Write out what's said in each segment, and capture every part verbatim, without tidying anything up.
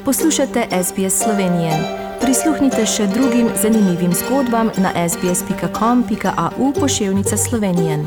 Poslušate S B S Slovenije. Prisluhnite še drugim zanimivim zgodbam na sbs.com.au pošiljka Slovenije.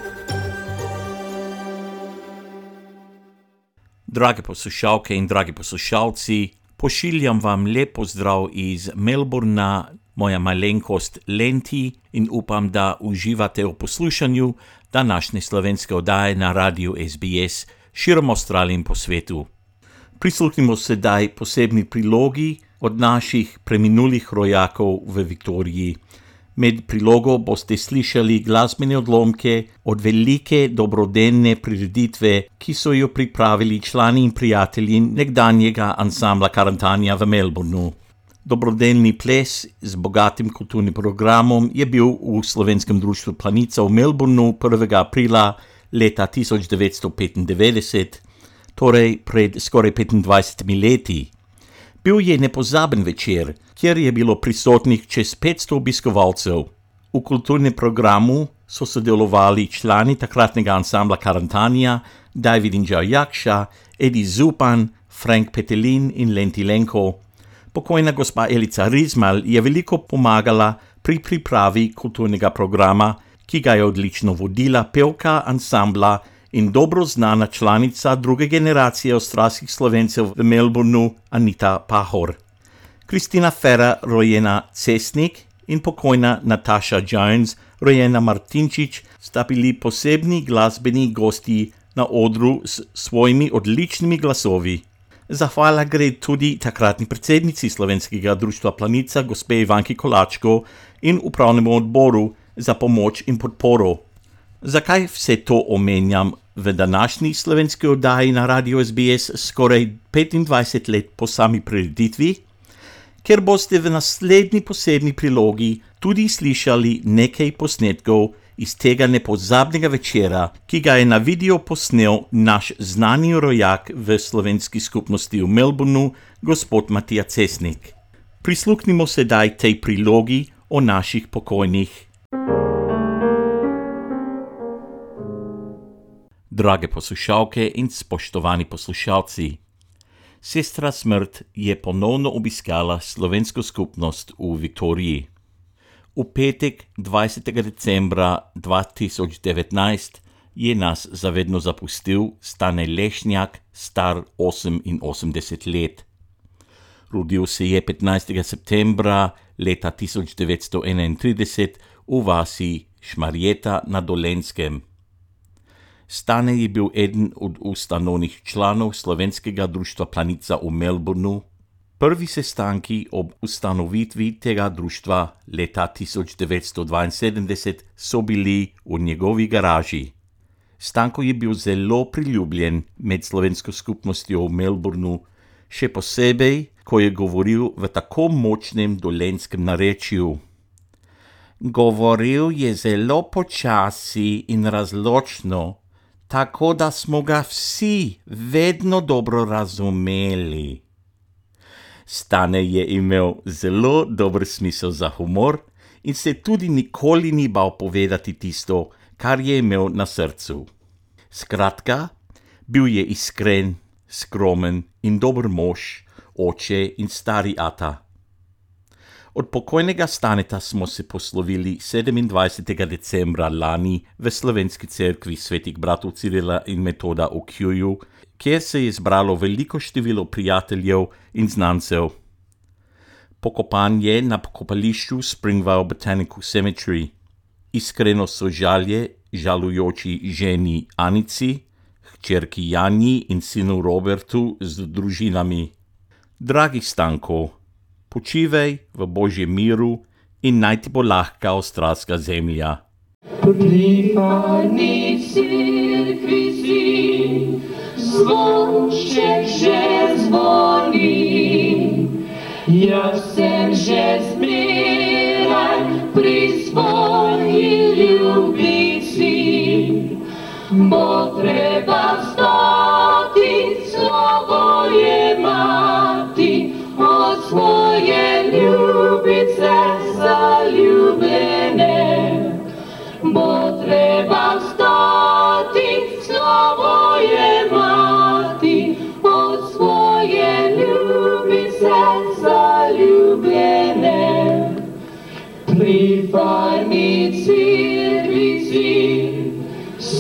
Drage poslušalke in dragi poslušalci, pošiljam vam lep pozdrav iz Melbourna, moja malenkost Lenti, in upam, da uživate v poslušanju današnje slovenske oddaje na radiju S B S širom Avstralije in po svetu. Prisluhnimo sedaj posebni prilogi od naših preminulih rojakov v Viktoriji. Med prilogo boste slišali glasbene odlomke od velike dobrodelne prireditve, ki so jo pripravili člani in prijatelji nekdanjega ansambla Karantanja v Melbournu. Dobrodelni ples z bogatim kulturnim programom je bil v Slovenskem društvu Planica v Melbournu prvega aprila leta tisoč devetsto petindevetdeset, torej pred skoraj petindvajsetimi leti. Bil je nepozaben večer, kjer je bilo prisotnih čez petsto obiskovalcev. V kulturnem programu so sodelovali člani takratnega ansambla Karantanja, David in Joe Jakša, Edi Zupan, Frank Petelin in Lenti Lenko. Pokojna gospa Elica Rizmal je veliko pomagala pri pripravi kulturnega programa, ki ga je odlično vodila pevka ansambla in dobro znana članica druge generacije avstralskih Slovencev v Melbournu, Anita Pahor. Kristina Fera, rojena Cesnik, in pokojna Natasha Jones, rojena Martinčič, sta bili posebni glasbeni gosti na odru s svojimi odličnimi glasovi. Zahvala gre tudi takratni predsednici Slovenskega društva Planica, gospe Ivanki Kolačko, in upravnemu odboru za pomoč in podporo. Zakaj vse to omenjam v današnji slovenski oddaji na radiju S B S skoraj petindvajset let po sami prireditvi? Ker boste v naslednji posebni prilogi tudi slišali nekaj posnetkov iz tega nepozabnega večera, ki ga je na video posnel naš znani rojak v slovenski skupnosti v Melbournu, gospod Matija Cesnik. Prisluhnimo sedaj tej prilogi o naših pokojnih. Drage poslušalke in spoštovani poslušalci, sestra Smrt je ponovno obiskala slovensko skupnost v Viktoriji. V petek dvajsetega decembra dva tisoč devetnajst je nas zavedno zapustil Stane Lešnjak, star oseminosemdeset let. Rodil se je petnajstega septembra leta tisoč devetsto enaintrideset v vasi Šmarjeta na Dolenjskem. Stane je bil eden od ustanovnih članov Slovenskega društva Planica v Melbournu. Prvi sestanki ob ustanovitvi tega društva leta tisoč devetsto dvainsedemdeset so bili v njegovi garaži. Stanko je bil zelo priljubljen med slovensko skupnostjo v Melbournu, še posebej, ko je govoril v tako močnem dolenjskem narečju. Govoril je zelo počasi in razločno, tako da smo ga vsi vedno dobro razumeli. Stane je imel zelo dober smisel za humor in se tudi nikoli ni bal povedati tisto, kar je imel na srcu. Skratka, bil je iskren, skromen in dober mož, oče in stari ata. Od pokojnega Staneta smo se poslovili sedemindvajsetega decembra lani v Slovenski cerkvi svetih bratov Cirila in Metoda v Kewu, kjer se je zbralo veliko število prijateljev in znancev. Pokopan je na pokopališču Springvale Botanical Cemetery. Iskreno sožalje žalujoči ženi Anici, hčerki Janji in sinu Robertu z družinami. Dragi Stanko, počivaj v Božjem miru in naj ti bo lahka avstralska zemlja. Pripani cerkvi si, zvonček že zvoni, jaz sem že zmeraj pri svoji ljubici, bo treba vstati, slovo je mati, od svoje ljubice zaljubljene. Bo treba vstati, slovo je mati, od svoje ljubice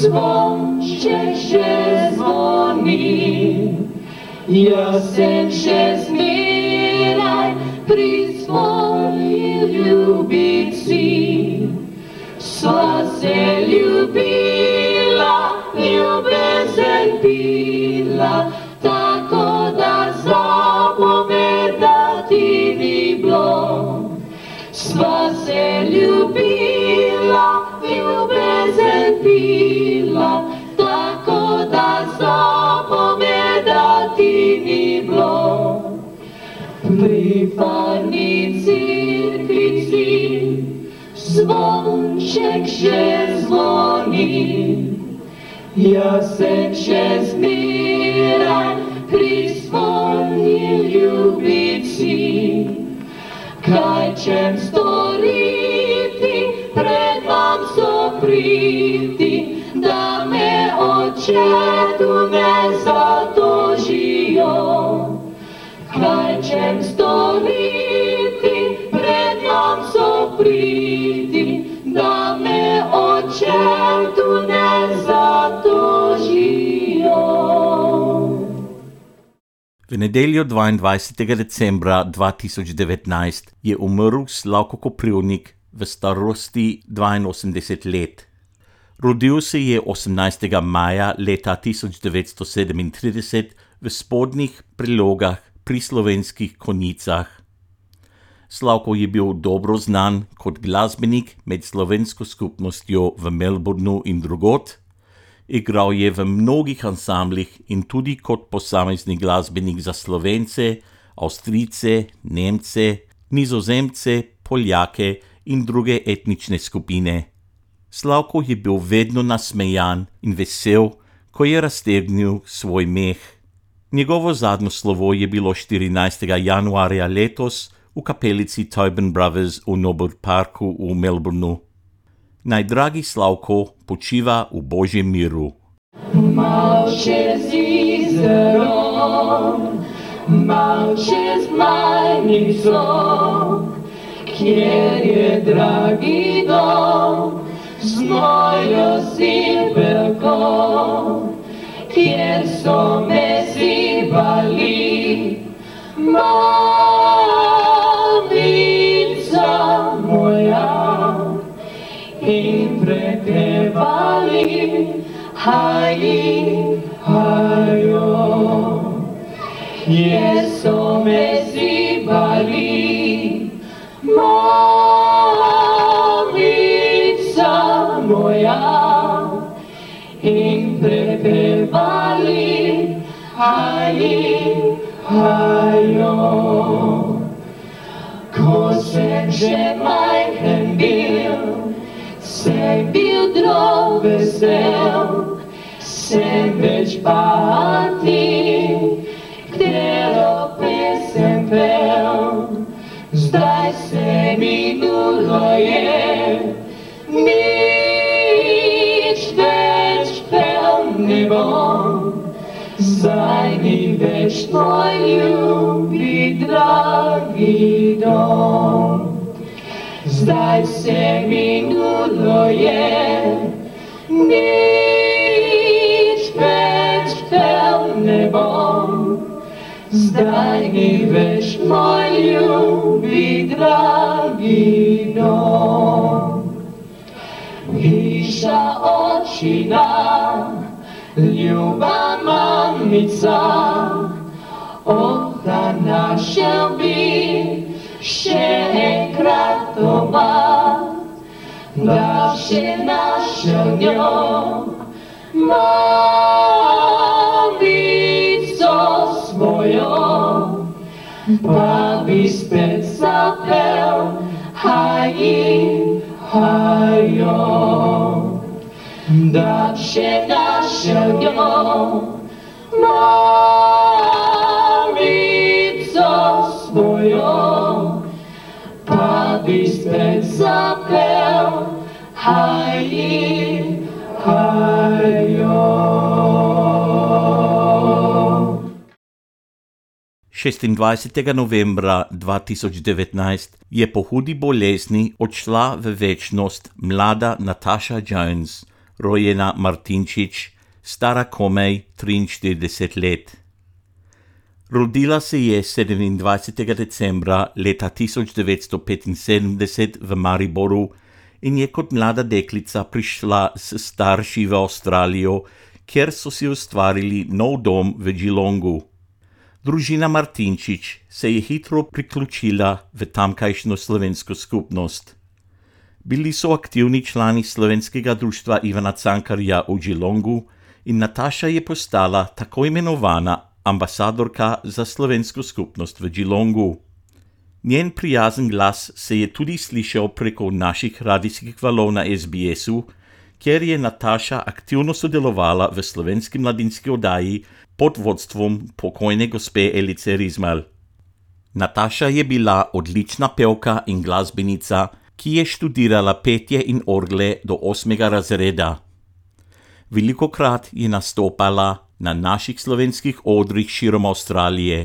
Zvonček že zvoni, jasen še zmeraj pri svoji ljubici. Sva se ljubila, ljubezen pila, tako da zapovedati ni bilo. Sva se ljubila, ljubezen pila, tako da zapovedati ni bilo. Pri farni cerkvici zvonček že zvoni, jasen še zmeraj pri svoji ljubici. Kaj čem storiti, pred vam sopriti, da me očetu ne zatožijo. Kaj čem storiti, pred vam sopriti, da me očetu ne zatožijo. V nedeljo dvaindvajsetega decembra dva tisoč devetnajst je umrl Slavko Koprivnik v starosti dvainosemdeset let. Rodil se je osemnajstega maja leta tisoč devetsto sedemintrideset v Spodnjih Prelogah pri Slovenskih Konjicah. Slavko je bil dobro znan kot glasbenik med slovensko skupnostjo v Melbournu in drugod. Igral je v mnogih ansamblih in tudi kot posamezni glasbenik za Slovence, Avstrijce, Nemce, Nizozemce, Poljake in druge etnične skupine. Slavko je bil vedno nasmejan in vesel, ko je raztegnil svoj meh. Njegovo zadnjo slovo je bilo štirinajstega januarja letos v kapelici Tobin Brothers v Noble Parku v Melbournu. Naj dragi Slavko počiva v Božjem miru. Mal čez jezero, mal čez Majnico, kjer je dragi dom z mojo zibelko, kjer so me zibali, mamica moja. In prepevali, haji, hajo, kjer so me zibali, mamica moja. In prepevali, haji, hajo. Ko sem že majhen bil, sem bil drog vesel, sem več pati, katero pesem pel. Zdaj se minulo je, nič več pel ne bom. Zdaj ni več tvoj ljubi, dragi dom. Zdaj se minulo je, nič več pel ne bom. Zdaj ni več moj ljubi, dragi dom. Hiša očina, ljuba mamica, oh, da našel bi še enkrat doma, da še našel njo, mamico svojo, pa bi spet zapel, haji, hajo, da še našel njo, mamico svojo, pa bi spet zapel, haji, hajo. šestindvajsetega novembra dva tisoč devetnajst je po hudi bolezni odšla v večnost mlada Natasha Jones, rojena Martinčič, stara komaj triinštirideset let. Rodila se je sedemindvajsetega decembra leta tisoč devetsto petinsedemdeset v Mariboru in je kot mlada deklica prišla s starši v Avstralijo, kjer so si ustvarili nov dom v Geelongu. Družina Martinčič se je hitro priključila v tamkajšnjo slovensko skupnost. Bili so aktivni člani slovenskega društva Ivana Cankarja v Geelongu in Nataša je postala tako imenovana ambasadorka za slovensko skupnost v Geelongu. Njen prijazen glas se je tudi slišal preko naših radijskih valov na S B S-u, kjer je Nataša aktivno sodelovala v slovenski mladinski oddaji pod vodstvom pokojne gospe Elice Rizmal. Nataša je bila odlična pevka in glasbenica, ki je študirala petje in orgle do osmega razreda. Velikokrat je nastopala na naših slovenskih odrih širom Avstralije.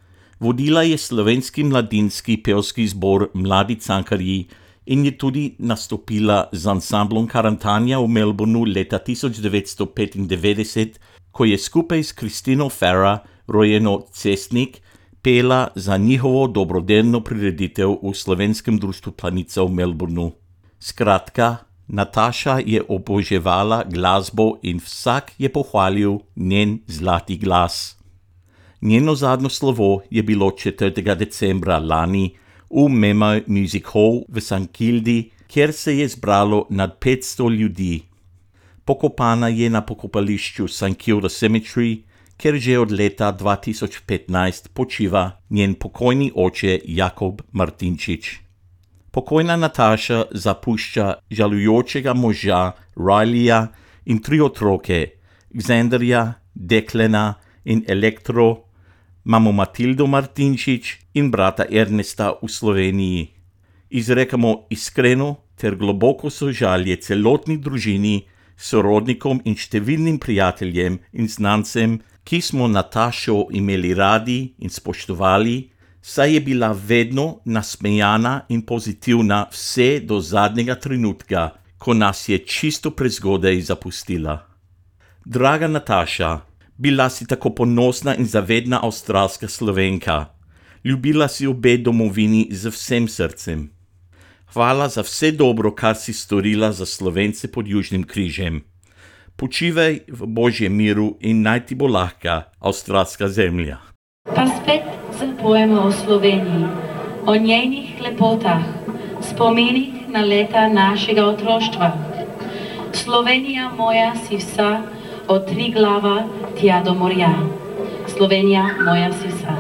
Vodila je slovenski mladinski pevski zbor Mladi Cankarji in je tudi nastopila z ansamblom Karantanja v Melbournu leta tisoč devetsto petindevetdeset, ko je skupaj s Kristino Farah, rojeno Cestnik, pela za njihovo dobrodelno prireditev v slovenskem društvu Planica v Melbournu. Skratka, Nataša je oboževala glasbo in vsak je pohvalil njen zlati glas. Njeno zadnjo slovo je bilo četrtega decembra lani v Mema Music Hall v Sankt Kildi, kjer se je zbralo nad petsto ljudi. Pokopana je na pokopališču Sankt Kilda Cemetery, kjer že od leta dva tisoč petnajst počiva njen pokojni oče Jakob Martinčič. Pokojna Nataša zapušča žalujočega moža Rileyja in tri otroke, Xanderja, Declana in Elektro, mamo Matildo Martinčič in brata Ernesta v Sloveniji. Izrekamo iskreno ter globoko sožalje celotni družini, sorodnikom in številnim prijateljem in znancem, ki smo Natašo imeli radi in spoštovali, saj je bila vedno nasmejana in pozitivna vse do zadnjega trenutka, ko nas je čisto prezgodaj zapustila. Draga Nataša, bila si tako ponosna in zavedna avstralska Slovenka. Ljubila si obe domovini z vsem srcem. Hvala za vse dobro, kar si storila za Slovence pod Južnim križem. Počivaj v Božjem miru in naj ti bo lahka avstralska zemlja. Pa spet zapojemo o Sloveniji, o njenih lepotah, spomenih na leta našega otroštva. Slovenija moja si vsa, od Triglava tja do morja. Slovenija moja si vsa.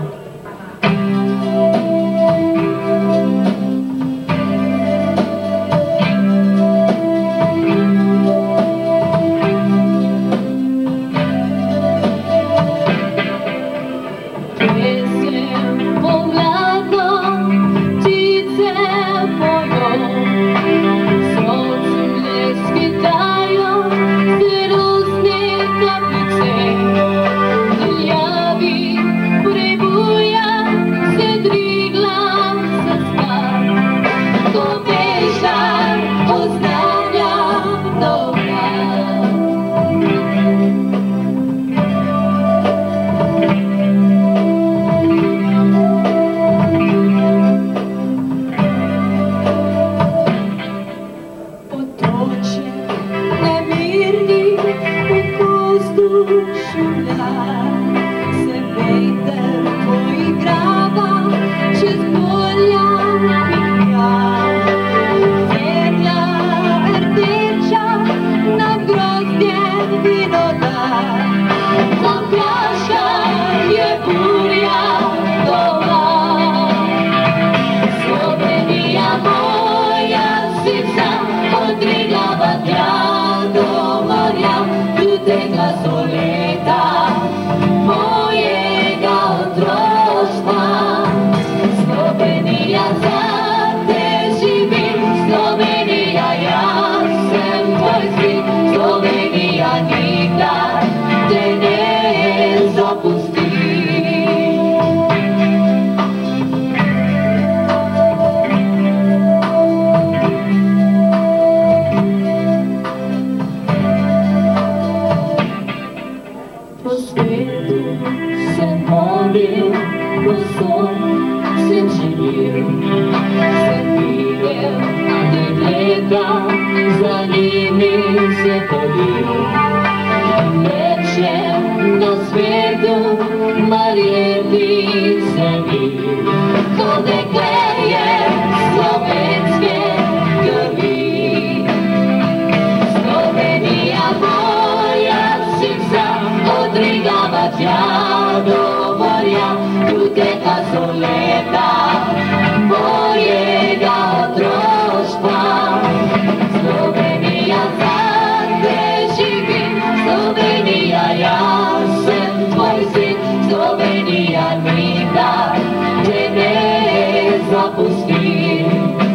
vabil, povsod sem živel. Sem videl, dekleta, za njimi se hodil. Veče na svetu Marjeti se bil. To dekle je slovenske krvi. Slovenija moja si vsa, od Trigava tja do morja, tu teka so leta mojega otroštva. Slovenija zate živim, Slovenija, jaz sem tvoj sin, Slovenija nikdar te ne zapusti.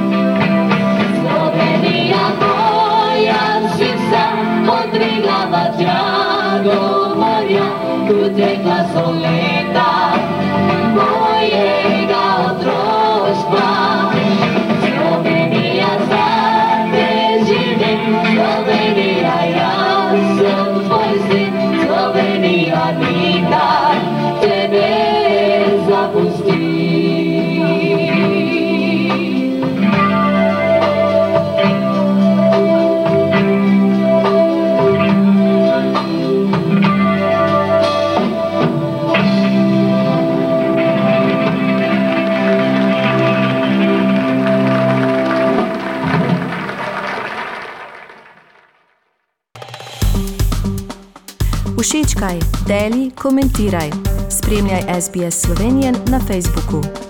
Slovenija moja si vsa, od Trigava tja do morja, tu tekla so leta mojega otroštva. Slovenija zate živim, Slovenija, jaz sem tvoj sin, Slovenija nikdar te ne zapusti. Všečkaj, deli, komentiraj. Spremljaj S B S Slovenijan na Facebooku.